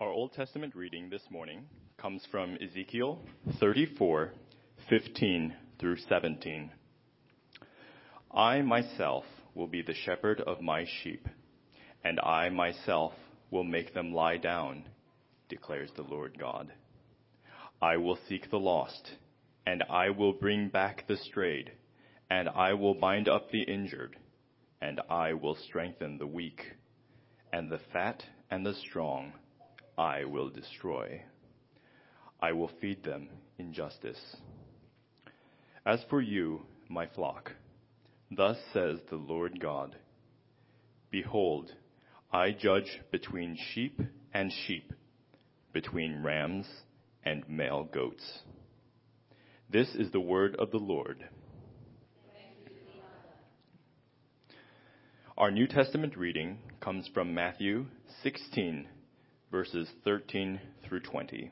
Our Old Testament reading this morning comes from Ezekiel 34:15 through 17. I myself will be the shepherd of my sheep, and I myself will make them lie down, declares the Lord God. I will seek the lost, and I will bring back the strayed, and I will bind up the injured, and I will strengthen the weak, and the fat and the strong I will destroy. I will feed them in justice. As for you, my flock, thus says the Lord God, behold, I judge between sheep and sheep, between rams and male goats. This is the word of the Lord. Our New Testament reading comes from Matthew 16, verses 13 through 20.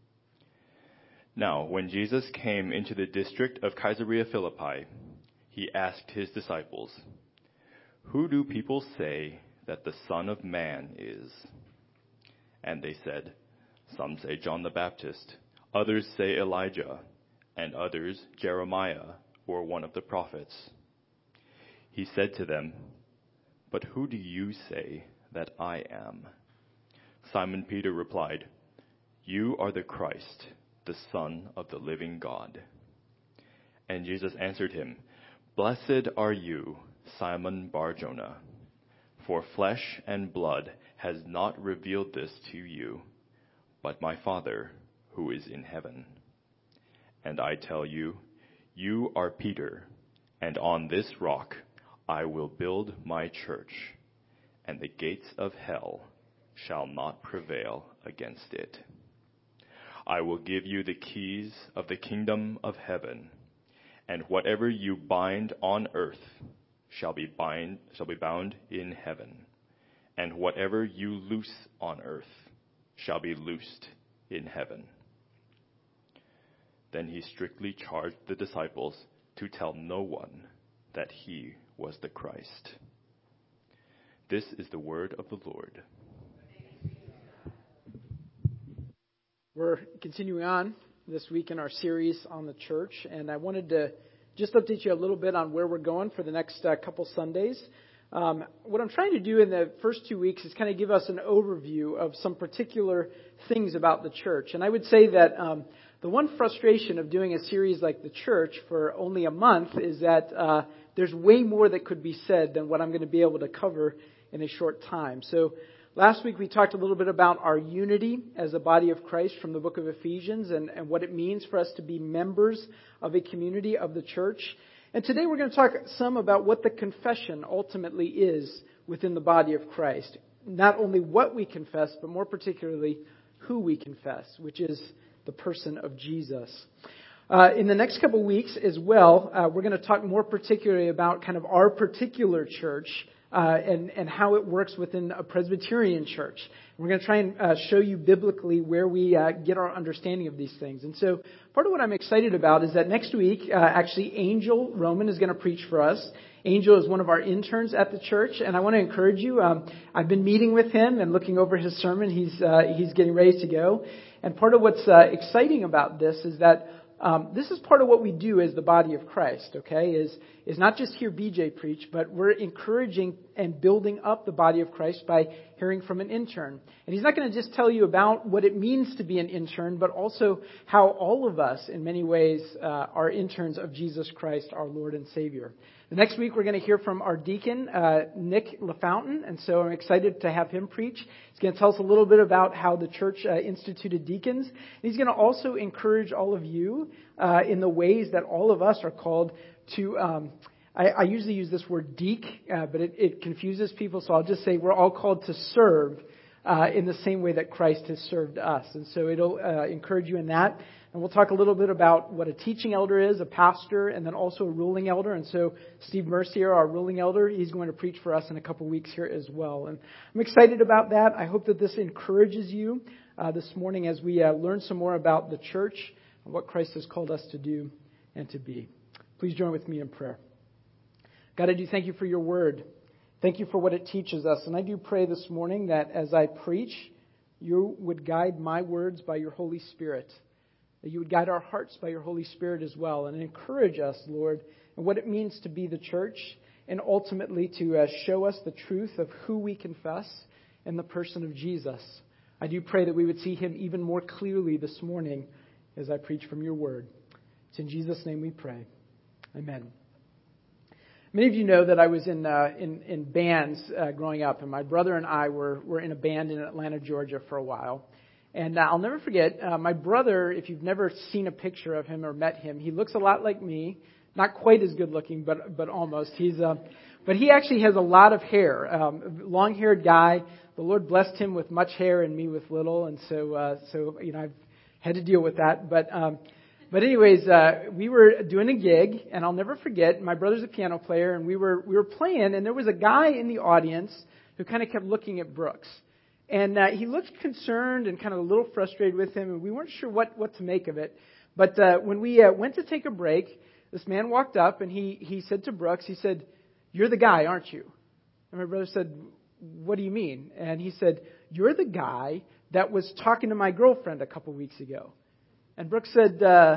Now, when Jesus came into the district of Caesarea Philippi, he asked his disciples, "Who do people say that the Son of Man is?" And they said, "Some say John the Baptist, others say Elijah, and others Jeremiah or one of the prophets." He said to them, "But who do you say that I am?" Simon Peter replied, "You are the Christ, the Son of the living God." And Jesus answered him, "Blessed are you, Simon Bar-Jonah, for flesh and blood has not revealed this to you, but my Father who is in heaven. And I tell you, you are Peter, and on this rock I will build my church, and the gates of hell shall not prevail against it. I will give you the keys of the kingdom of heaven, and whatever you bind on earth shall be bound in heaven, and whatever you loose on earth shall be loosed in heaven." Then he strictly charged the disciples to tell no one that he was the Christ. This is the word of the Lord. We're continuing on this week in our series on the church, and I wanted to just update you a little bit on where we're going for the next couple Sundays. What I'm trying to do in the first 2 weeks is kind of give us an overview of some particular things about the church. And I would say that the one frustration of doing a series like the church for only a month is that there's way more that could be said than what I'm going to be able to cover in a short time. So last week we talked a little bit about our unity as a body of Christ from the book of Ephesians and what it means for us to be members of a community of the church. And today we're going to talk some about what the confession ultimately is within the body of Christ. Not only what we confess, but more particularly who we confess, which is the person of Jesus. In the next couple weeks as well, we're going to talk more particularly about kind of our particular church and how it works within a Presbyterian church. We're going to try and show you biblically where we get our understanding of these things. And so part of what I'm excited about is that next week, actually, Angel Roman is going to preach for us. Angel is one of our interns at the church, and I want to encourage you. I've been meeting with him and looking over his sermon. He's getting ready to go. And part of what's exciting about this is that this is part of what we do as the body of Christ, okay, is not just hear BJ preach, but we're encouraging and building up the body of Christ by hearing from an intern. And he's not going to just tell you about what it means to be an intern, but also how all of us, in many ways, are interns of Jesus Christ, our Lord and Savior. The next week, we're going to hear from our deacon, Nick LaFountain, and so I'm excited to have him preach. He's going to tell us a little bit about how the church instituted deacons. And he's going to also encourage all of you in the ways that all of us are called to, I usually use this word deek, but it confuses people, so I'll just say we're all called to serve in the same way that Christ has served us. And so it'll encourage you in that. And we'll talk a little bit about what a teaching elder is, a pastor, and then also a ruling elder. And so Steve Mercier, our ruling elder, he's going to preach for us in a couple weeks here as well. And I'm excited about that. I hope that this encourages you this morning as we learn some more about the church and what Christ has called us to do and to be. Please join with me in prayer. God, I do thank you for your word. Thank you for what it teaches us. And I do pray this morning that as I preach, you would guide my words by your Holy Spirit, that you would guide our hearts by your Holy Spirit as well, and encourage us, Lord, in what it means to be the church, and ultimately to show us the truth of who we confess in the person of Jesus. I do pray that we would see him even more clearly this morning as I preach from your word. It's in Jesus' name we pray. Amen. Many of you know that I was in bands growing up, and my brother and I were in a band in Atlanta, Georgia for a while. And I'll never forget, my brother, if you've never seen a picture of him or met him, he looks a lot like me. Not quite as good looking, but almost. But he actually has a lot of hair. Long-haired guy. The Lord blessed him with much hair and me with little, and so I've had to deal with that. But anyways, we were doing a gig, and I'll never forget. My brother's a piano player, and we were playing, and there was a guy in the audience who kind of kept looking at Brooks, and he looked concerned and kind of a little frustrated with him, and we weren't sure what to make of it. But when we went to take a break, this man walked up and he said to Brooks, he said, "You're the guy, aren't you?" And my brother said, "What do you mean?" And he said, "You're the guy that was talking to my girlfriend a couple weeks ago." And Brooks said,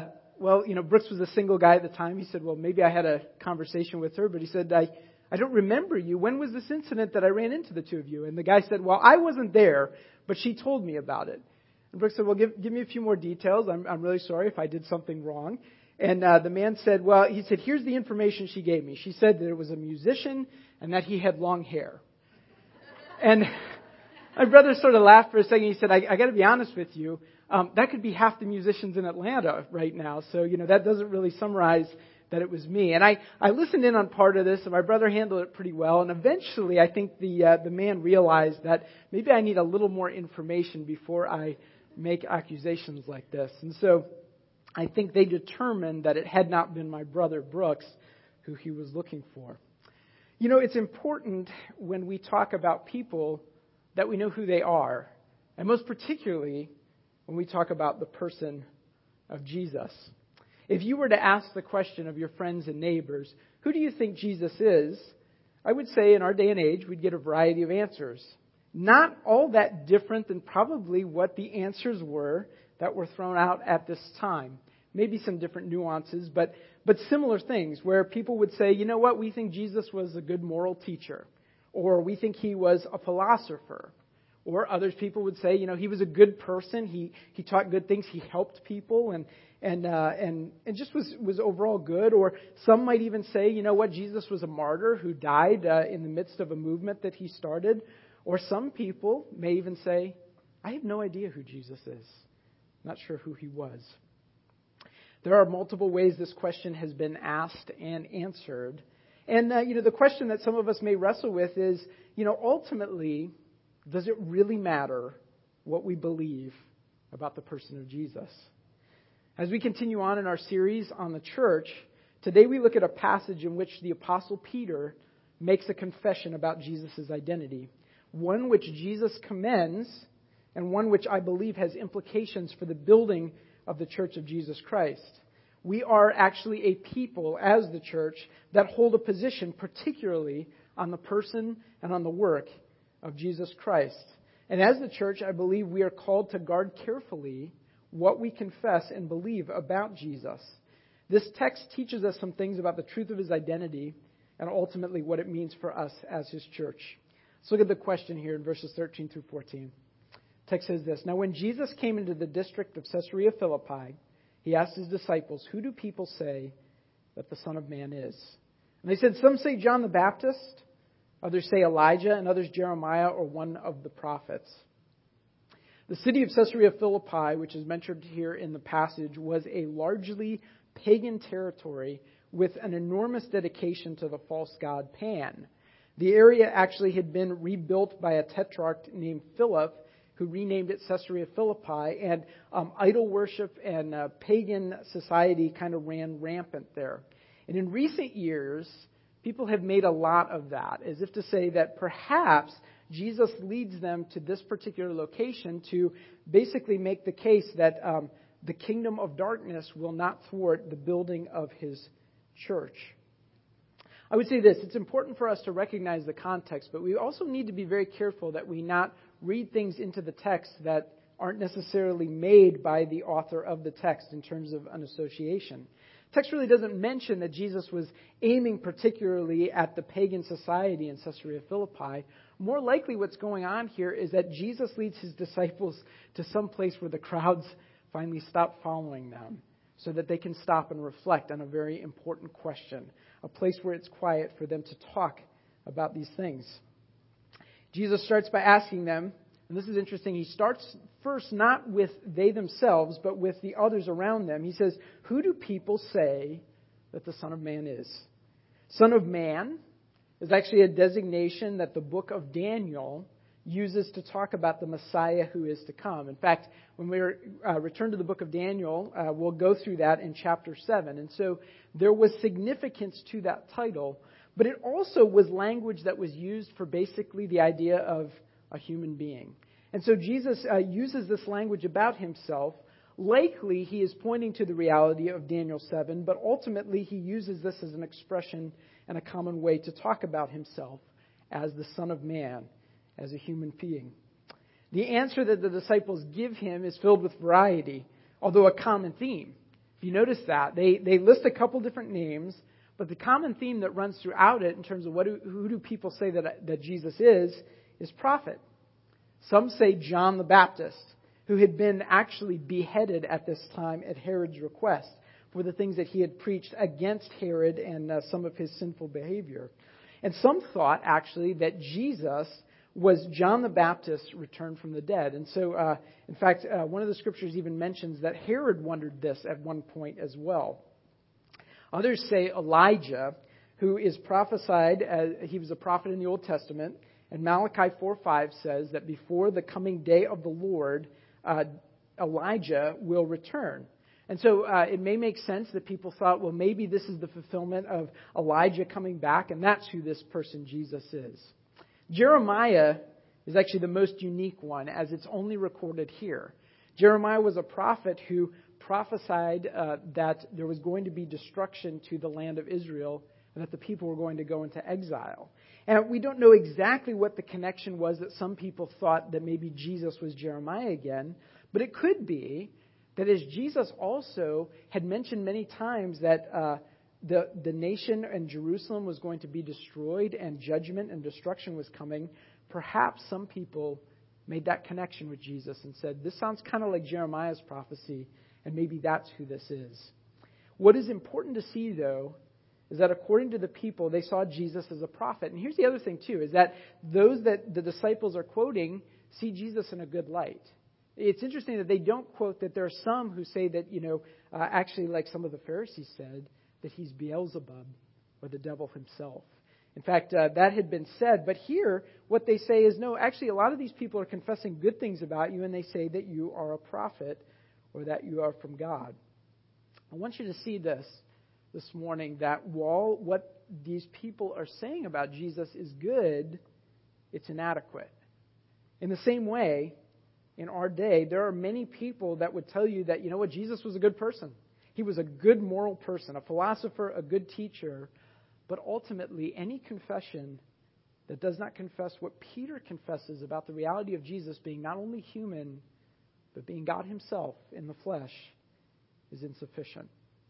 Brooks was a single guy at the time. He said, "Well, maybe I had a conversation with her." But he said, I don't remember you. When was this incident that I ran into the two of you?" And the guy said, "Well, I wasn't there, but she told me about it." And Brooks said, "Well, give me a few more details. I'm really sorry if I did something wrong." And the man said, "Here's the information she gave me. She said that it was a musician and that he had long hair." And my brother sort of laughed for a second. He said, I got to be honest with you. That could be half the musicians in Atlanta right now. So, that doesn't really summarize that it was me. And I listened in on part of this, and my brother handled it pretty well. And eventually, I think the man realized that maybe I need a little more information before I make accusations like this. And so I think they determined that it had not been my brother Brooks who he was looking for. It's important when we talk about people that we know who they are, and most particularly when we talk about the person of Jesus. If you were to ask the question of your friends and neighbors, who do you think Jesus is? I would say in our day and age, we'd get a variety of answers. Not all that different than probably what the answers were that were thrown out at this time. Maybe some different nuances, but similar things where people would say, "You know what, we think Jesus was a good moral teacher," or "We think he was a philosopher." Or others people would say, he was a good person. He taught good things. He helped people and just was overall good. Or some might even say, Jesus was a martyr who died in the midst of a movement that he started. Or some people may even say, "I have no idea who Jesus is. Not sure who he was." There are multiple ways this question has been asked and answered. And, the question that some of us may wrestle with is, ultimately, does it really matter what we believe about the person of Jesus? As we continue on in our series on the church, today we look at a passage in which the Apostle Peter makes a confession about Jesus' identity. One which Jesus commends, and one which I believe has implications for the building of the Church of Jesus Christ. We are actually a people, as the church, that hold a position particularly on the person and on the work of Jesus Christ. And as the church, I believe we are called to guard carefully what we confess and believe about Jesus. This text teaches us some things about the truth of his identity and ultimately what it means for us as his church. Let's look at the question here in verses 13 through 14. The text says this: "Now when Jesus came into the district of Caesarea Philippi, he asked his disciples, 'Who do people say that the Son of Man is?' And they said, 'Some say John the Baptist, others say Elijah, and others Jeremiah or one of the prophets.'" The city of Caesarea Philippi, which is mentioned here in the passage, was a largely pagan territory with an enormous dedication to the false god Pan. The area actually had been rebuilt by a tetrarch named Philip, who renamed it Caesarea Philippi, and idol worship and pagan society kind of ran rampant there. And in recent years, people have made a lot of that, as if to say that perhaps Jesus leads them to this particular location to basically make the case that the kingdom of darkness will not thwart the building of his church. I would say this: it's important for us to recognize the context, but we also need to be very careful that we not read things into the text that aren't necessarily made by the author of the text in terms of an association. Text really doesn't mention that Jesus was aiming particularly at the pagan society in Caesarea Philippi. More likely what's going on here is that Jesus leads his disciples to some place where the crowds finally stop following them so that they can stop and reflect on a very important question, a place where it's quiet for them to talk about these things. Jesus starts by asking them, and this is interesting, he starts first not with they themselves, but with the others around them. He says, "Who do people say that the Son of Man is?" Son of Man is actually a designation that the book of Daniel uses to talk about the Messiah who is to come. In fact, when we return to the book of Daniel, we'll go through that in chapter 7. And so there was significance to that title, but it also was language that was used for basically the idea of a human being. And so Jesus uses this language about himself. Likely, he is pointing to the reality of Daniel 7, but ultimately he uses this as an expression and a common way to talk about himself as the Son of Man, as a human being. The answer that the disciples give him is filled with variety, although a common theme. If you notice that, they list a couple different names, but the common theme that runs throughout it in terms of who do people say that Jesus is prophet. Some say John the Baptist, who had been actually beheaded at this time at Herod's request for the things that he had preached against Herod and some of his sinful behavior. And some thought actually that Jesus was John the Baptist returned from the dead. And so, in fact, one of the scriptures even mentions that Herod wondered this at one point as well. Others say Elijah, who is prophesied, he was a prophet in the Old Testament, and Malachi 4:5 says that before the coming day of the Lord, Elijah will return. And so it may make sense that people thought, well, maybe this is the fulfillment of Elijah coming back, and that's who this person Jesus is. Jeremiah is actually the most unique one, as it's only recorded here. Jeremiah was a prophet who prophesied that there was going to be destruction to the land of Israel and that the people were going to go into exile. And we don't know exactly what the connection was that some people thought that maybe Jesus was Jeremiah again, but it could be that as Jesus also had mentioned many times that the nation and Jerusalem was going to be destroyed and judgment and destruction was coming, perhaps some people made that connection with Jesus and said, this sounds kind of like Jeremiah's prophecy, and maybe that's who this is. What is important to see, though, is that according to the people, they saw Jesus as a prophet. And here's the other thing, too, is that those that the disciples are quoting see Jesus in a good light. It's interesting that they don't quote that there are some who say that, actually like some of the Pharisees said, that he's Beelzebub or the devil himself. In fact, that had been said. But here, what they say is, no, actually a lot of these people are confessing good things about you, and they say that you are a prophet or that you are from God. I want you to see this morning, that while what these people are saying about Jesus is good, it's inadequate. In the same way, in our day, there are many people that would tell you that, Jesus was a good person. He was a good moral person, a philosopher, a good teacher. But ultimately, any confession that does not confess what Peter confesses about the reality of Jesus being not only human, but being God himself in the flesh, is insufficient.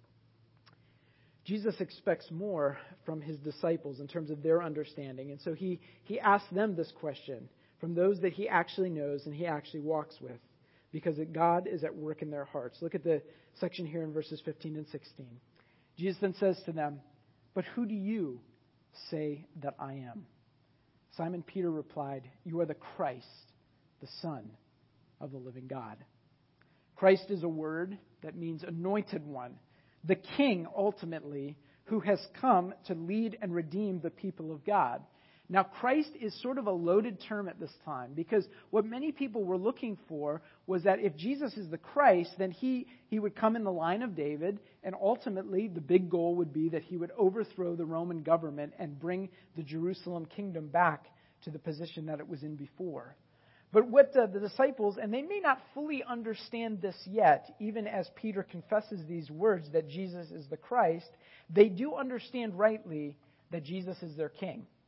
Jesus expects more from his disciples in terms of their understanding. And so he asks them this question from those that he actually knows and he actually walks with, because God is at work in their hearts. Look at the section here in verses 15 and 16. Jesus then says to them, "But who do you say that I am?" Simon Peter replied, "You are the Christ, the Son of the living God." Christ is a word that means anointed one, the King, ultimately, who has come to lead and redeem the people of God. Now, Christ is sort of a loaded term at this time, because what many people were looking for was that if Jesus is the Christ, then he would come in the line of David, and ultimately the big goal would be that he would overthrow the Roman government and bring the Jerusalem kingdom back to the position that it was in before. But what the disciples, and they may not fully understand this yet, even as Peter confesses these words that Jesus is the Christ, they do understand rightly that Jesus is their King.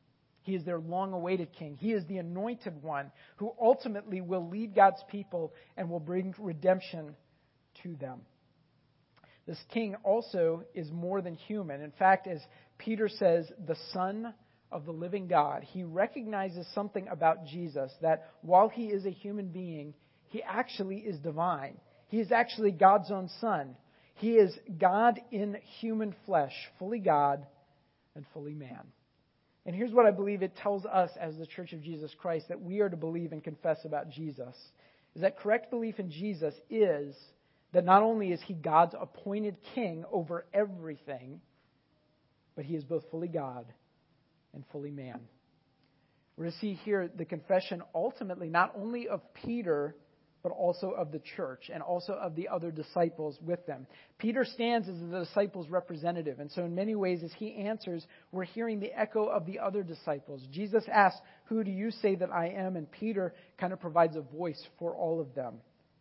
He is their long-awaited king. He is the anointed one who ultimately will lead God's people and will bring redemption to them. This king also is more than human. In fact, as Peter says, the Son of the living God. He recognizes something about Jesus, that while he is a human being, he actually is divine. He is actually God's own Son. He is God in human flesh, fully God and fully man. And here's what I believe it tells us as the Church of Jesus Christ that we are to believe and confess about Jesus. Is that correct belief in Jesus is that not only is he God's appointed king over everything, but he is both fully God and fully man. We're to see here the confession ultimately not only of Peter, but also of the church and also of the other disciples with them. Peter stands as the disciples' representative, and so in many ways as he answers, we're hearing the echo of the other disciples. Jesus asks, "Who do you say that I am?" And Peter kind of provides a voice for all of them.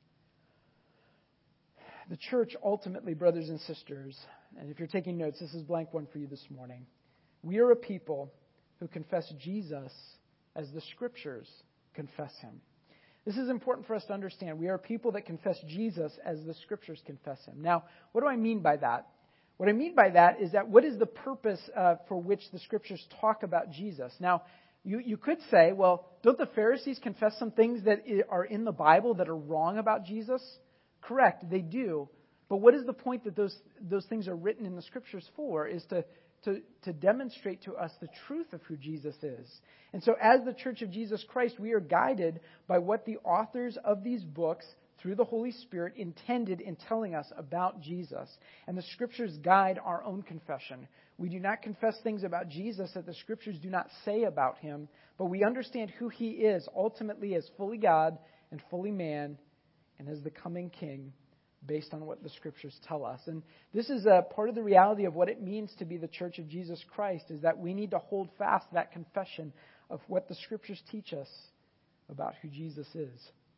The church ultimately, brothers and sisters, and if you're taking notes, this is blank one for you this morning. We are a people who confess Jesus as the Scriptures confess him. This is important for us to understand. We are people that confess Jesus as the Scriptures confess him. Now, what do I mean by that? What I mean by that is that what is the purpose for which the Scriptures talk about Jesus? Now, you could say, well, don't the Pharisees confess some things that are in the Bible that are wrong about Jesus? Correct, they do. But what is the point that those things are written in the Scriptures for? Is to demonstrate to us the truth of who Jesus is. And so as the Church of Jesus Christ, we are guided by what the authors of these books, through the Holy Spirit, intended in telling us about Jesus. And the Scriptures guide our own confession. We do not confess things about Jesus that the Scriptures do not say about him, but we understand who he is ultimately as fully God and fully man and as the coming King, based on what the Scriptures tell us. And this is a part of the reality of what it means to be the Church of Jesus Christ, is that we need to hold fast that confession of what the Scriptures teach us about who Jesus is.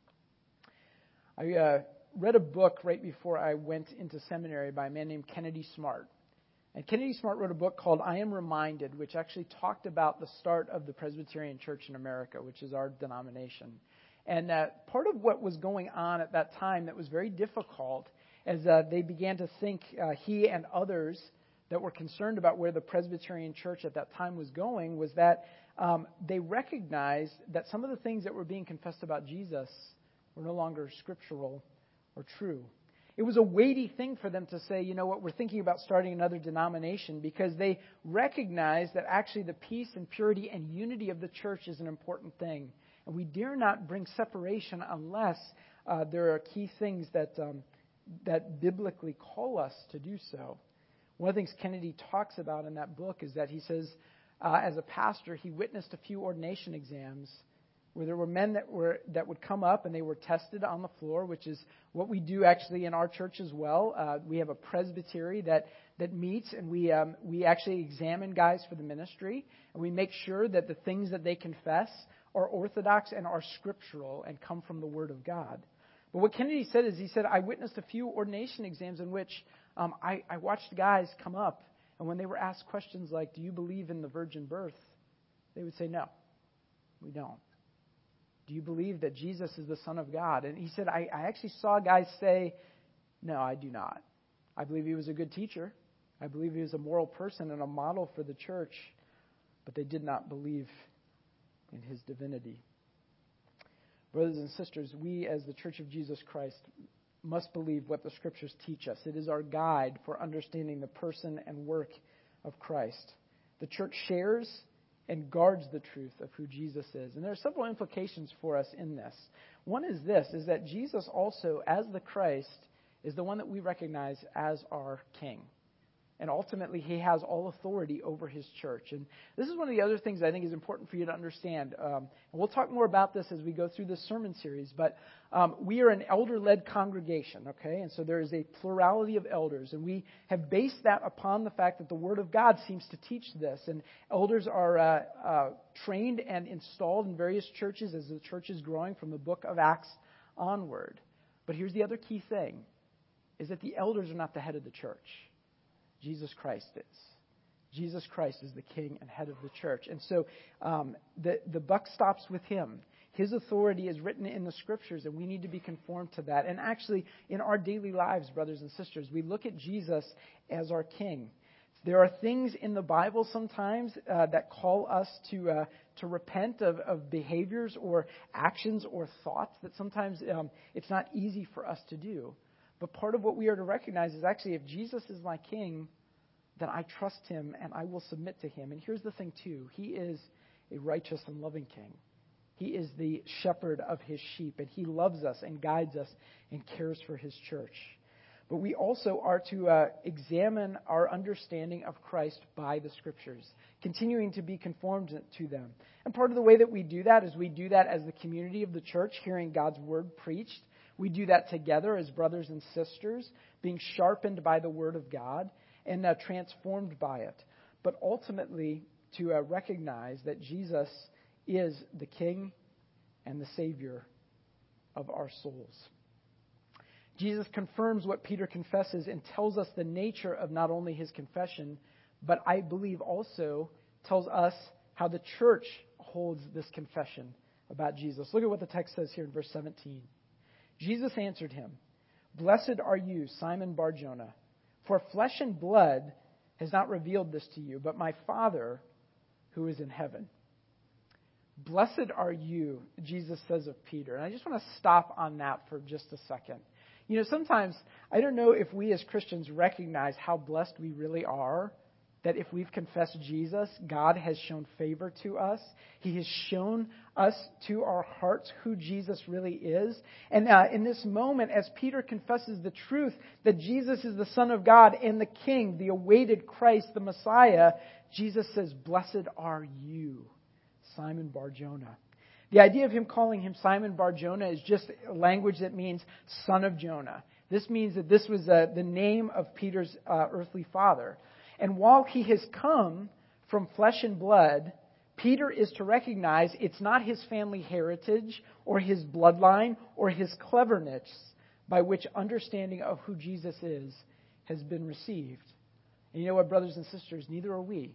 I read a book right before I went into seminary by a man named Kennedy Smart. And Kennedy Smart wrote a book called I Am Reminded, which actually talked about the start of the Presbyterian Church in America, which is our denomination. And part of what was going on at that time that was very difficult as they began to think, he and others that were concerned about where the Presbyterian Church at that time was going, was that they recognized that some of the things that were being confessed about Jesus were no longer scriptural or true. It was a weighty thing for them to say, you know what, we're thinking about starting another denomination, because they recognized that actually the peace and purity and unity of the church is an important thing. And we dare not bring separation unless there are key things that biblically call us to do so. One of the things Kennedy talks about in that book is that he says, as a pastor, he witnessed a few ordination exams where there were men that would come up and they were tested on the floor, which is what we do actually in our church as well. We have a presbytery that meets, and we actually examine guys for the ministry, and we make sure that the things that they confess are orthodox and are scriptural and come from the Word of God. But what Kennedy said is, he said, I witnessed a few ordination exams in which I watched guys come up, and when they were asked questions like, do you believe in the virgin birth? They would say, no, we don't. Do you believe that Jesus is the Son of God? And he said, I actually saw guys say, no, I do not. I believe he was a good teacher. I believe he was a moral person and a model for the church, but they did not believe in his divinity. Brothers and sisters, we as the Church of Jesus Christ must believe what the Scriptures teach us. It is our guide for understanding the person and work of Christ. The church shares and guards the truth of who Jesus is. And there are several implications for us in this. One is this, is that Jesus also, as the Christ, is the one that we recognize as our King. And ultimately, he has all authority over his church. And this is one of the other things I think is important for you to understand. And we'll talk more about this as we go through this sermon series. But we are an elder-led congregation, okay? And so there is a plurality of elders. And we have based that upon the fact that the Word of God seems to teach this. And elders are trained and installed in various churches as the church is growing from the book of Acts onward. But here's the other key thing, is that the elders are not the head of the church. Jesus Christ is. Jesus Christ is the king and head of the church. And so the buck stops with him. His authority is written in the scriptures, and we need to be conformed to that. And actually, in our daily lives, brothers and sisters, we look at Jesus as our king. There are things in the Bible sometimes that call us to repent of behaviors or actions or thoughts that sometimes it's not easy for us to do. But part of what we are to recognize is actually if Jesus is my king, then I trust him and I will submit to him. And here's the thing too. He is a righteous and loving king. He is the shepherd of his sheep, and he loves us and guides us and cares for his church. But we also are to examine our understanding of Christ by the Scriptures, continuing to be conformed to them. And part of the way that we do that is we do that as the community of the church, hearing God's word preached. We do that together as brothers and sisters, being sharpened by the word of God and transformed by it. But ultimately, to recognize that Jesus is the King and the Savior of our souls. Jesus confirms what Peter confesses and tells us the nature of not only his confession, but I believe also tells us how the church holds this confession about Jesus. Look at what the text says here in verse 17. Jesus answered him, "Blessed are you, Simon Bar-Jonah, for flesh and blood has not revealed this to you, but my Father who is in heaven." Blessed are you, Jesus says of Peter. And I just want to stop on that for just a second. You know, sometimes, I don't know if we as Christians recognize how blessed we really are, that if we've confessed Jesus, God has shown favor to us. He has shown us to our hearts who Jesus really is. And in this moment, as Peter confesses the truth that Jesus is the Son of God and the King, the awaited Christ, the Messiah, Jesus says, "Blessed are you, Simon Bar-Jonah." The idea of him calling him Simon Bar-Jonah is just language that means son of Jonah. This means that this was the name of Peter's earthly father. And while he has come from flesh and blood, Peter is to recognize it's not his family heritage or his bloodline or his cleverness by which understanding of who Jesus is has been received. And you know what, brothers and sisters, neither are we.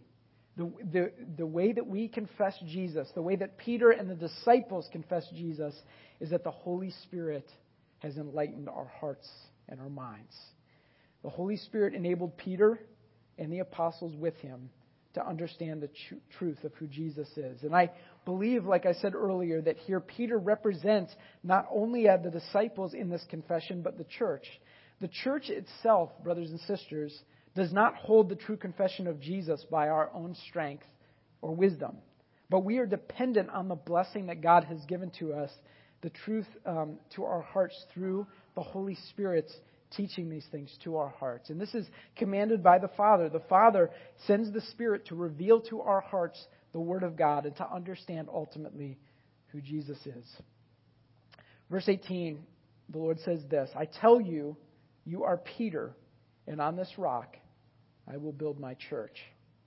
The way that we confess Jesus, the way that Peter and the disciples confess Jesus, is that the Holy Spirit has enlightened our hearts and our minds. The Holy Spirit enabled Peter and the apostles with him to understand the truth of who Jesus is. And I believe, like I said earlier, that here Peter represents not only the disciples in this confession, but the church. The church itself, brothers and sisters, does not hold the true confession of Jesus by our own strength or wisdom. But we are dependent on the blessing that God has given to us, the truth to our hearts through the Holy Spirit's teaching these things to our hearts. And this is commanded by the Father. The Father sends the Spirit to reveal to our hearts the Word of God and to understand ultimately who Jesus is. Verse 18, the Lord says this, "I tell you, you are Peter, and on this rock I will build my church."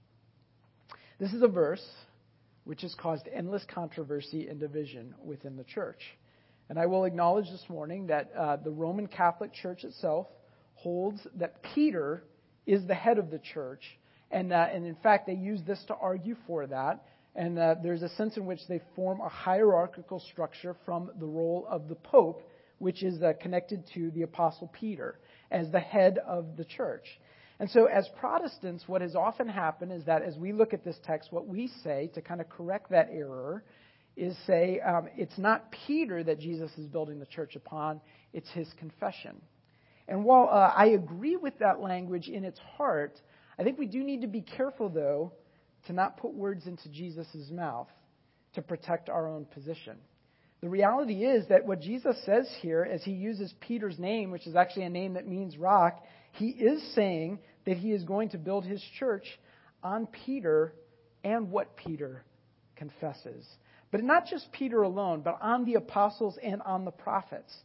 This is a verse which has caused endless controversy and division within the church. And I will acknowledge this morning that the Roman Catholic Church itself holds that Peter is the head of the church. And in fact, they use this to argue for that. And there's a sense in which they form a hierarchical structure from the role of the Pope, which is connected to the Apostle Peter as the head of the church. And so as Protestants, what has often happened is that as we look at this text, what we say to kind of correct that error is say it's not Peter that Jesus is building the church upon, it's his confession. And while I agree with that language in its heart, I think we do need to be careful, though, to not put words into Jesus' mouth to protect our own position. The reality is that what Jesus says here, as he uses Peter's name, which is actually a name that means rock, he is saying that he is going to build his church on Peter and what Peter confesses. But not just Peter alone, but on the apostles and on the prophets.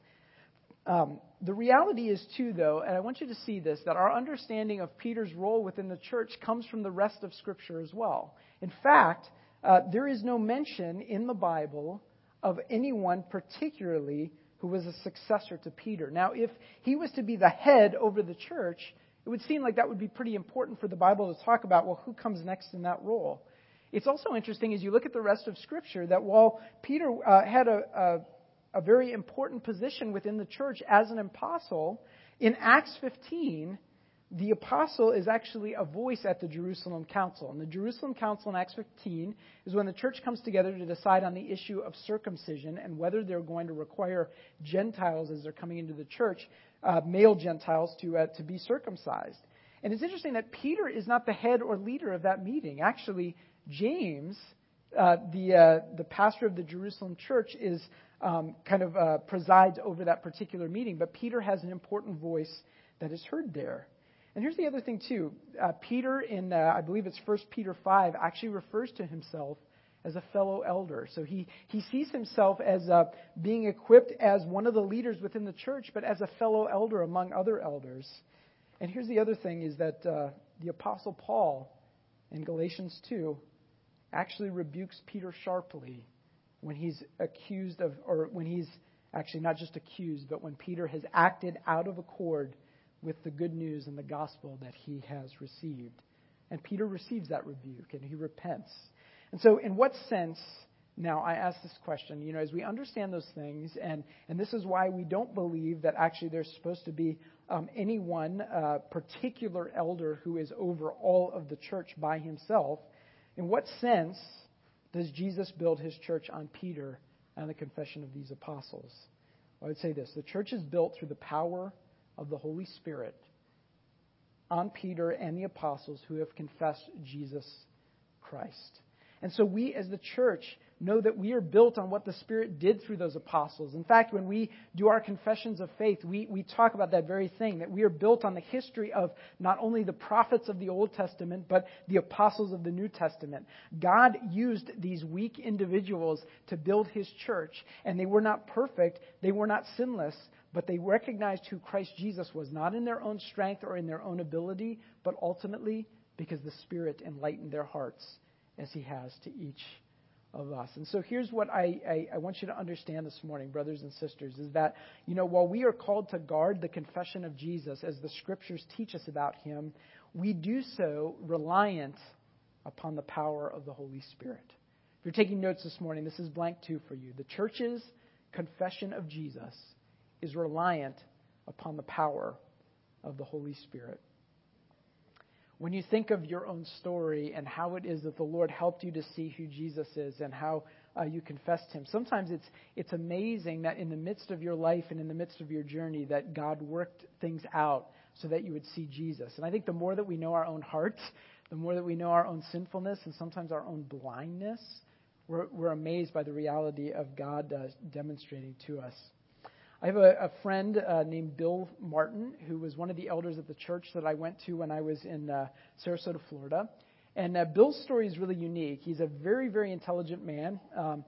The reality is, too, though, and I want you to see this, that our understanding of Peter's role within the church comes from the rest of Scripture as well. In fact, there is no mention in the Bible of anyone particularly who was a successor to Peter. Now, if he was to be the head over the church, It would seem like that would be pretty important for the Bible to talk about, well, who comes next in that role? It's also interesting as you look at the rest of Scripture that while Peter had a very important position within the church as an apostle, in Acts 15, the apostle is actually a voice at the Jerusalem Council. And the Jerusalem Council in Acts 15 is when the church comes together to decide on the issue of circumcision and whether they're going to require Gentiles as they're coming into the church, male Gentiles, to be circumcised. And it's interesting that Peter is not the head or leader of that meeting. Actually, James, the pastor of the Jerusalem church, is presides over that particular meeting. But Peter has an important voice that is heard there. And here's the other thing, too. Peter, in I believe it's 1 Peter 5, actually refers to himself as a fellow elder. So he sees himself as being equipped as one of the leaders within the church, but as a fellow elder among other elders. And here's the other thing, is that the Apostle Paul, in Galatians 2, actually rebukes Peter sharply when he's accused of, or when he's actually not just accused, but when Peter has acted out of accord with the good news and the gospel that he has received. And Peter receives that rebuke, and he repents. And so in what sense, now I ask this question, as we understand those things, and this is why we don't believe that actually there's supposed to be any one particular elder who is over all of the church by himself, in what sense does Jesus build his church on Peter and the confession of these apostles? Well, I would say this: the church is built through the power of the Holy Spirit on Peter and the apostles who have confessed Jesus Christ. And so we as the church know that we are built on what the Spirit did through those apostles. In fact, when we do our confessions of faith, we talk about that very thing, that we are built on the history of not only the prophets of the Old Testament, but the apostles of the New Testament. God used these weak individuals to build his church, and they were not perfect, they were not sinless, but they recognized who Christ Jesus was, not in their own strength or in their own ability, but ultimately because the Spirit enlightened their hearts as he has to each of us. And so here's what I want you to understand this morning, brothers and sisters, is that, while we are called to guard the confession of Jesus as the Scriptures teach us about him, we do so reliant upon the power of the Holy Spirit. If you're taking notes this morning, this is blank 2 for you. The church's confession of Jesus is reliant upon the power of the Holy Spirit. When you think of your own story and how it is that the Lord helped you to see who Jesus is and how you confessed him, sometimes it's amazing that in the midst of your life and in the midst of your journey that God worked things out so that you would see Jesus. And I think the more that we know our own hearts, the more that we know our own sinfulness and sometimes our own blindness, we're amazed by the reality of God demonstrating to us. I have a friend named Bill Martin, who was one of the elders at the church that I went to when I was in Sarasota, Florida. And Bill's story is really unique. He's a very, very intelligent man.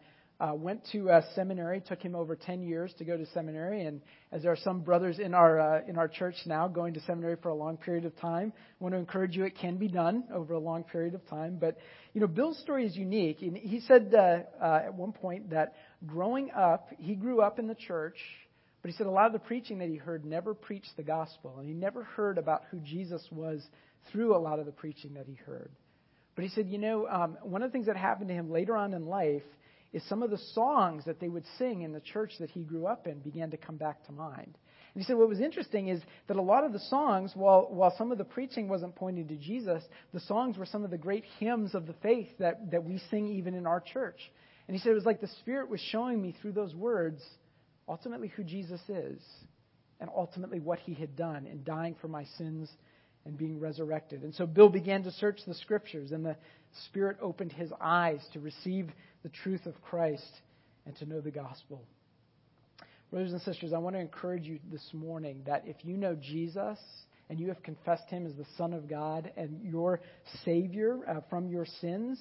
Went to seminary. Took him over 10 years to go to seminary. And as there are some brothers in our church now going to seminary for a long period of time, I want to encourage you, it can be done over a long period of time. But, Bill's story is unique. And he said at one point that growing up, he grew up in the church, but he said a lot of the preaching that he heard never preached the gospel. And he never heard about who Jesus was through a lot of the preaching that he heard. But he said, one of the things that happened to him later on in life is some of the songs that they would sing in the church that he grew up in began to come back to mind. And he said what was interesting is that a lot of the songs, while some of the preaching wasn't pointing to Jesus, the songs were some of the great hymns of the faith that we sing even in our church. And he said it was like the Spirit was showing me through those words ultimately who Jesus is and ultimately what he had done in dying for my sins and being resurrected. And so Bill began to search the Scriptures, and the Spirit opened his eyes to receive the truth of Christ and to know the gospel. Brothers and sisters, I want to encourage you this morning that if you know Jesus and you have confessed him as the Son of God and your Savior from your sins,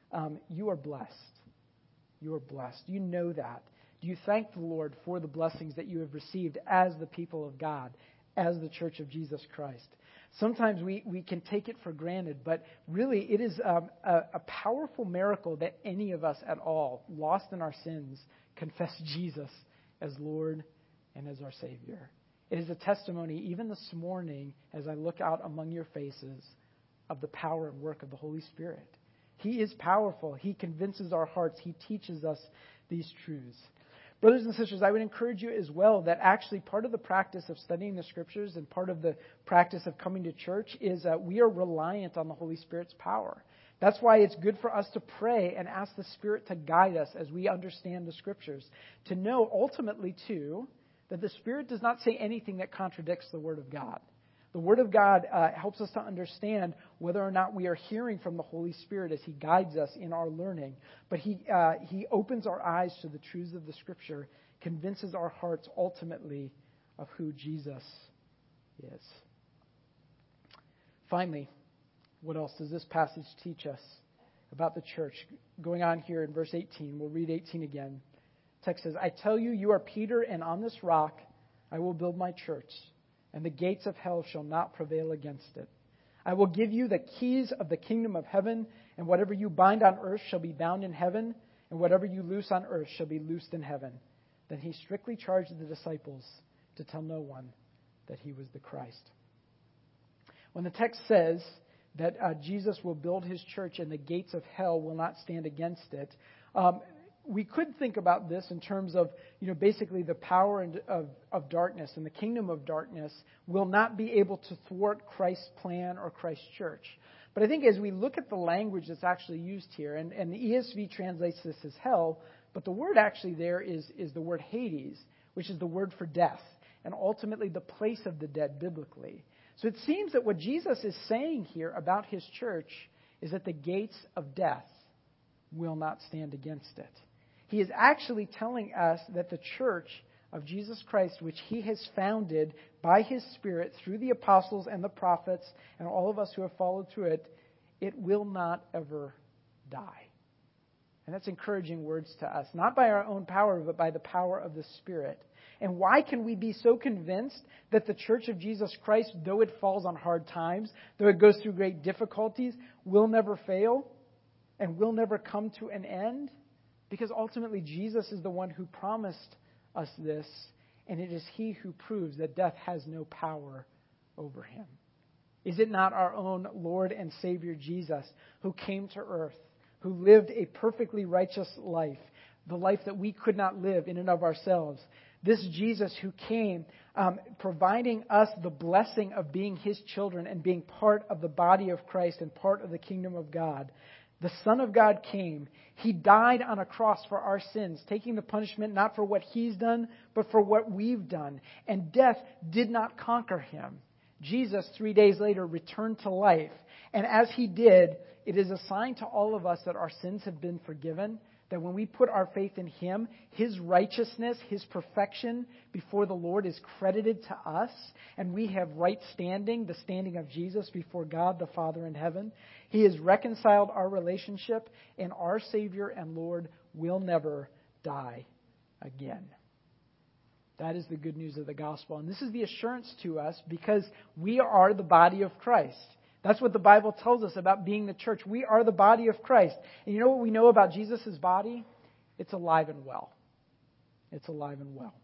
you are blessed. You are blessed. You know that. Do you thank the Lord for the blessings that you have received as the people of God, as the Church of Jesus Christ? Sometimes we can take it for granted, but really it is a powerful miracle that any of us at all, lost in our sins, confess Jesus as Lord and as our Savior. It is a testimony, even this morning, as I look out among your faces, of the power and work of the Holy Spirit. He is powerful. He convinces our hearts. He teaches us these truths. Brothers and sisters, I would encourage you as well that actually part of the practice of studying the Scriptures and part of the practice of coming to church is that we are reliant on the Holy Spirit's power. That's why it's good for us to pray and ask the Spirit to guide us as we understand the Scriptures. To know ultimately, too, that the Spirit does not say anything that contradicts the Word of God. The Word of God helps us to understand whether or not we are hearing from the Holy Spirit as He guides us in our learning. But He opens our eyes to the truths of the Scripture, convinces our hearts ultimately of who Jesus is. Finally, what else does this passage teach us about the church? Going on here in verse 18, we'll read 18 again. The text says, I tell you, you are Peter, and on this rock I will build my church, and the gates of hell shall not prevail against it. I will give you the keys of the kingdom of heaven, and whatever you bind on earth shall be bound in heaven, and whatever you loose on earth shall be loosed in heaven. Then he strictly charged the disciples to tell no one that he was the Christ. When the text says that Jesus will build his church and the gates of hell will not stand against it, we could think about this in terms of, basically the power of darkness and the kingdom of darkness will not be able to thwart Christ's plan or Christ's church. But I think as we look at the language that's actually used here, and the ESV translates this as hell, but the word actually there is the word Hades, which is the word for death, and ultimately the place of the dead biblically. So it seems that what Jesus is saying here about his church is that the gates of death will not stand against it. He is actually telling us that the church of Jesus Christ, which he has founded by his Spirit through the apostles and the prophets and all of us who have followed through it, it will not ever die. And that's encouraging words to us, not by our own power, but by the power of the Spirit. And why can we be so convinced that the church of Jesus Christ, though it falls on hard times, though it goes through great difficulties, will never fail and will never come to an end? Because ultimately Jesus is the one who promised us this, and it is he who proves that death has no power over him. Is it not our own Lord and Savior Jesus who came to earth, who lived a perfectly righteous life, the life that we could not live in and of ourselves? This Jesus who came, providing us the blessing of being his children and being part of the body of Christ and part of the kingdom of God. The Son of God came. He died on a cross for our sins, taking the punishment not for what he's done, but for what we've done. And death did not conquer him. Jesus, 3 days later, returned to life. And as he did, it is a sign to all of us that our sins have been forgiven, that when we put our faith in him, his righteousness, his perfection before the Lord is credited to us, and we have right standing, the standing of Jesus before God the Father in heaven. He has reconciled our relationship, and our Savior and Lord will never die again. That is the good news of the gospel. And this is the assurance to us because we are the body of Christ. That's what the Bible tells us about being the church. We are the body of Christ. And you know what we know about Jesus' body? It's alive and well. It's alive and well.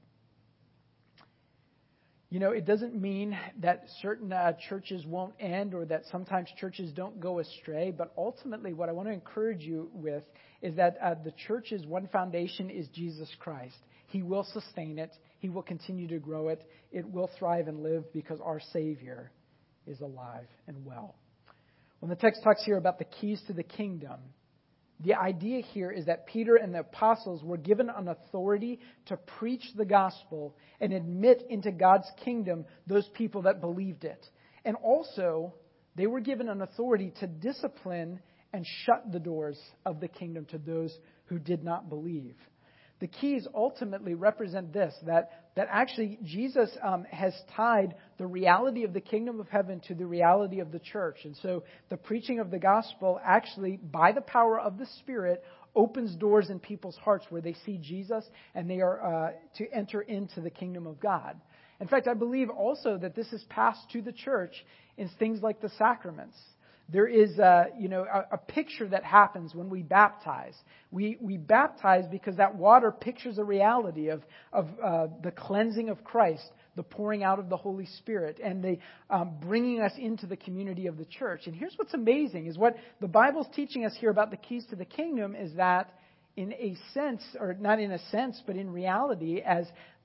It doesn't mean that certain churches won't end or that sometimes churches don't go astray. But ultimately, what I want to encourage you with is that the church's one foundation is Jesus Christ. He will sustain it. He will continue to grow it. It will thrive and live because our Savior is alive and well. When the text talks here about the keys to the kingdom, the idea here is that Peter and the apostles were given an authority to preach the gospel and admit into God's kingdom those people that believed it. And also, they were given an authority to discipline and shut the doors of the kingdom to those who did not believe. The keys ultimately represent this, that actually Jesus has tied the reality of the kingdom of heaven to the reality of the church. And so the preaching of the gospel actually, by the power of the Spirit, opens doors in people's hearts where they see Jesus and they are to enter into the kingdom of God. In fact, I believe also that this is passed to the church in things like the sacraments. There is a picture that happens when we baptize. We baptize because that water pictures a reality of the cleansing of Christ, the pouring out of the Holy Spirit and the bringing us into the community of the church. And here's what's amazing is what the Bible's teaching us here about the keys to the kingdom is that in a sense, or not in a sense, but in reality, as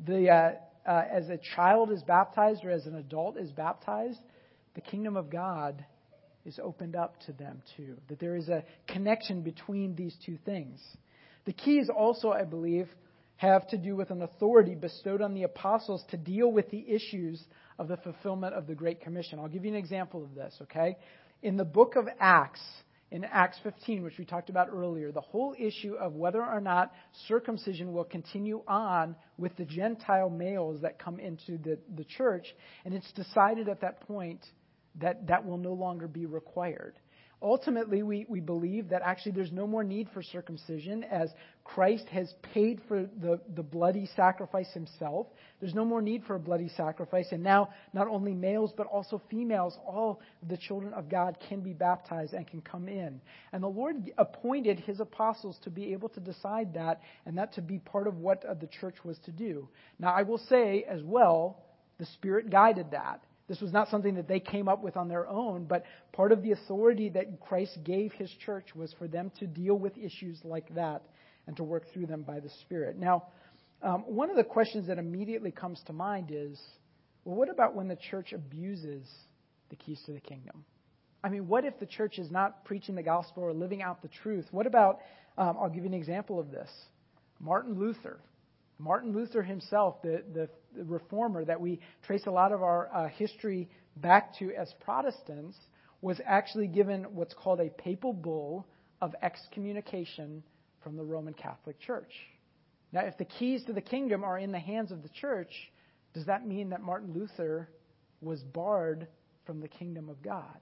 a child is baptized or as an adult is baptized, the kingdom of God is opened up to them too. That there is a connection between these two things. The keys also, I believe, have to do with an authority bestowed on the apostles to deal with the issues of the fulfillment of the Great Commission. I'll give you an example of this, okay? In the book of Acts, in Acts 15, which we talked about earlier, the whole issue of whether or not circumcision will continue on with the Gentile males that come into the church, and it's decided at that point that that will no longer be required. Ultimately, we believe that actually there's no more need for circumcision as Christ has paid for the bloody sacrifice himself. There's no more need for a bloody sacrifice. And now not only males but also females, all the children of God can be baptized and can come in. And the Lord appointed his apostles to be able to decide that and that to be part of what the church was to do. Now, I will say as well, the Spirit guided that. This was not something that they came up with on their own, but part of the authority that Christ gave his church was for them to deal with issues like that and to work through them by the Spirit. Now, one of the questions that immediately comes to mind is, well, what about when the church abuses the keys to the kingdom? I mean, what if the church is not preaching the gospel or living out the truth? What about, I'll give you an example of this, Martin Luther. Martin Luther himself, the reformer that we trace a lot of our history back to as Protestants, was actually given what's called a papal bull of excommunication from the Roman Catholic Church. Now, if the keys to the kingdom are in the hands of the church, does that mean that Martin Luther was barred from the kingdom of God?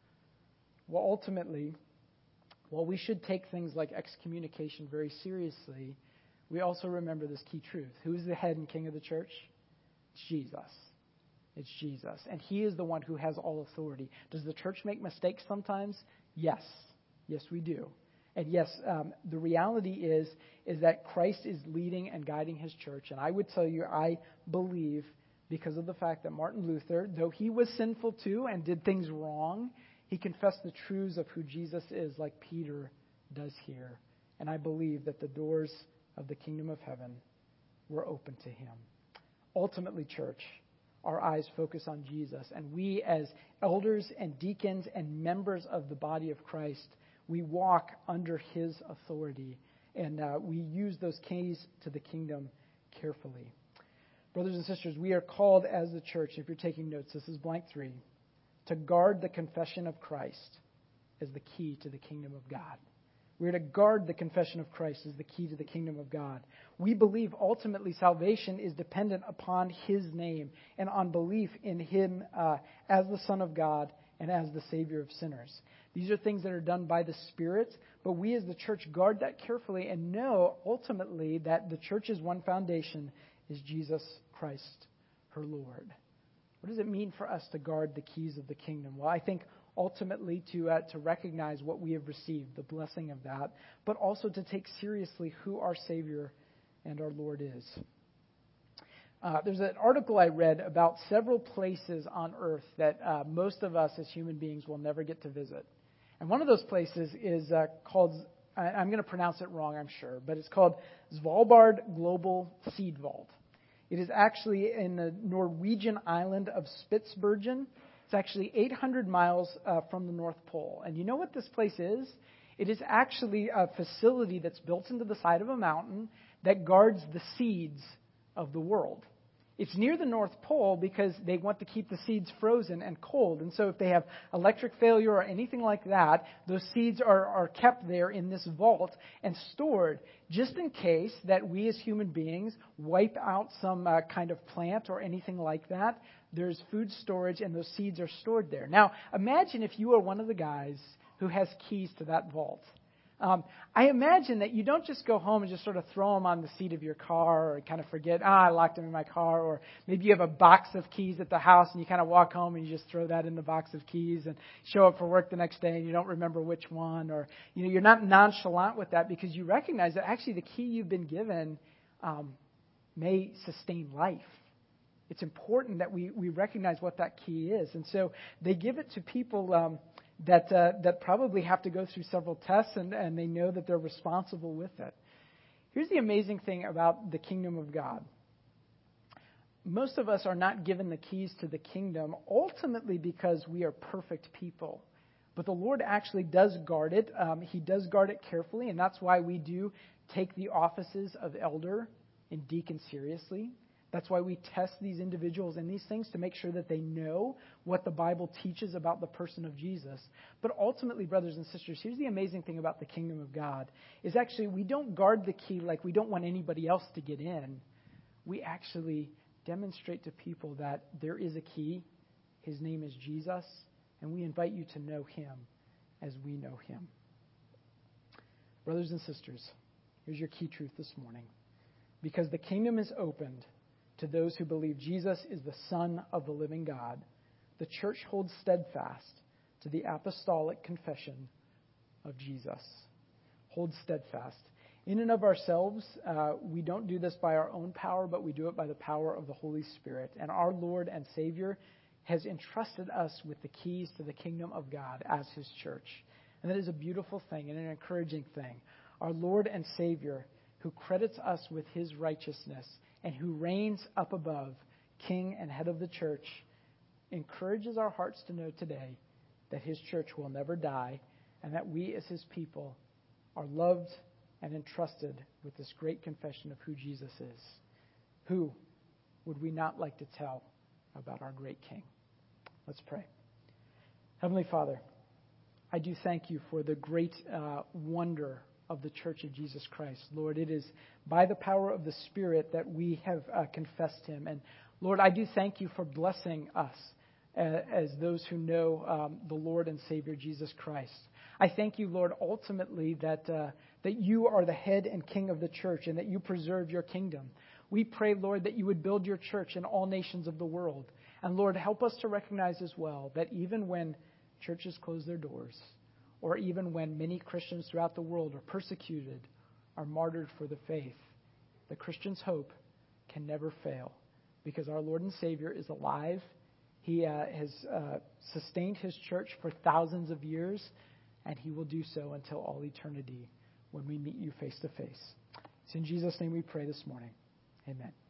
Well, ultimately, while we should take things like excommunication very seriously, we also remember this key truth. Who is the head and king of the church? It's Jesus. It's Jesus. And he is the one who has all authority. Does the church make mistakes sometimes? Yes. Yes, we do. And yes, the reality is that Christ is leading and guiding his church. And I would tell you, I believe, because of the fact that Martin Luther, though he was sinful too and did things wrong, he confessed the truths of who Jesus is like Peter does here. And I believe that the doors of the kingdom of heaven were open to him. Ultimately, church, our eyes focus on Jesus. And we as elders and deacons and members of the body of Christ, we walk under his authority. And we use those keys to the kingdom carefully. Brothers and sisters, we are called as the church, if you're taking notes, this is blank 3, to guard the confession of Christ as the key to the kingdom of God. We're to guard the confession of Christ as the key to the kingdom of God. We believe ultimately salvation is dependent upon his name and on belief in him as the Son of God and as the Savior of sinners. These are things that are done by the Spirit, but we as the church guard that carefully and know ultimately that the church's one foundation is Jesus Christ, her Lord. What does it mean for us to guard the keys of the kingdom? Well, I think ultimately to recognize what we have received, the blessing of that, but also to take seriously who our Savior and our Lord is. There's an article I read about several places on earth that most of us as human beings will never get to visit. And one of those places is called, I'm going to pronounce it wrong, I'm sure, but it's called Svalbard Global Seed Vault. It is actually in the Norwegian island of Spitsbergen. It's actually 800 miles from the North Pole. And you know what this place is? It is actually a facility that's built into the side of a mountain that guards the seeds of the world. It's near the North Pole because they want to keep the seeds frozen and cold. And so if they have electric failure or anything like that, those seeds are kept there in this vault and stored just in case that we as human beings wipe out some kind of plant or anything like that. There's food storage and those seeds are stored there. Now, imagine if you are one of the guys who has keys to that vault. I imagine that you don't just go home and just sort of throw them on the seat of your car or kind of forget, I locked them in my car. Or maybe you have a box of keys at the house and you kind of walk home and you just throw that in the box of keys and show up for work the next day and you don't remember which one. Or, you're not nonchalant with that because you recognize that actually the key you've been given may sustain life. it's important that we recognize what that key is. And so they give it to people that probably have to go through several tests, and they know that they're responsible with it. Here's the amazing thing about the kingdom of God. Most of us are not given the keys to the kingdom ultimately because we are perfect people. But the Lord actually does guard it. He does guard it carefully, and that's why we do take the offices of elder and deacon seriously. That's why we test these individuals in these things to make sure that they know what the Bible teaches about the person of Jesus. But ultimately, brothers and sisters, here's the amazing thing about the kingdom of God, is actually we don't guard the key like we don't want anybody else to get in. We actually demonstrate to people that there is a key. His name is Jesus, and we invite you to know him as we know him. Brothers and sisters, here's your key truth this morning. Because the kingdom is opened to those who believe Jesus is the Son of the living God, the church holds steadfast to the apostolic confession of Jesus. Hold steadfast. In and of ourselves, we don't do this by our own power, but we do it by the power of the Holy Spirit. And our Lord and Savior has entrusted us with the keys to the kingdom of God as his church. And that is a beautiful thing and an encouraging thing. Our Lord and Savior, who credits us with his righteousness and who reigns up above, King and head of the church, encourages our hearts to know today that his church will never die and that we as his people are loved and entrusted with this great confession of who Jesus is. Who would we not like to tell about our great King? Let's pray. Heavenly Father, I do thank you for the great wonder of the Church of Jesus Christ. Lord, it is by the power of the Spirit that we have confessed him. And Lord, I do thank you for blessing us as those who know the Lord and Savior Jesus Christ. I thank you, Lord, ultimately that you are the head and king of the church and that you preserve your kingdom. We pray, Lord, that you would build your church in all nations of the world. And Lord, help us to recognize as well that even when churches close their doors, or even when many Christians throughout the world are persecuted, are martyred for the faith, the Christian's hope can never fail because our Lord and Savior is alive. He has sustained his church for thousands of years, and he will do so until all eternity when we meet you face to face. It's in Jesus' name we pray this morning. Amen.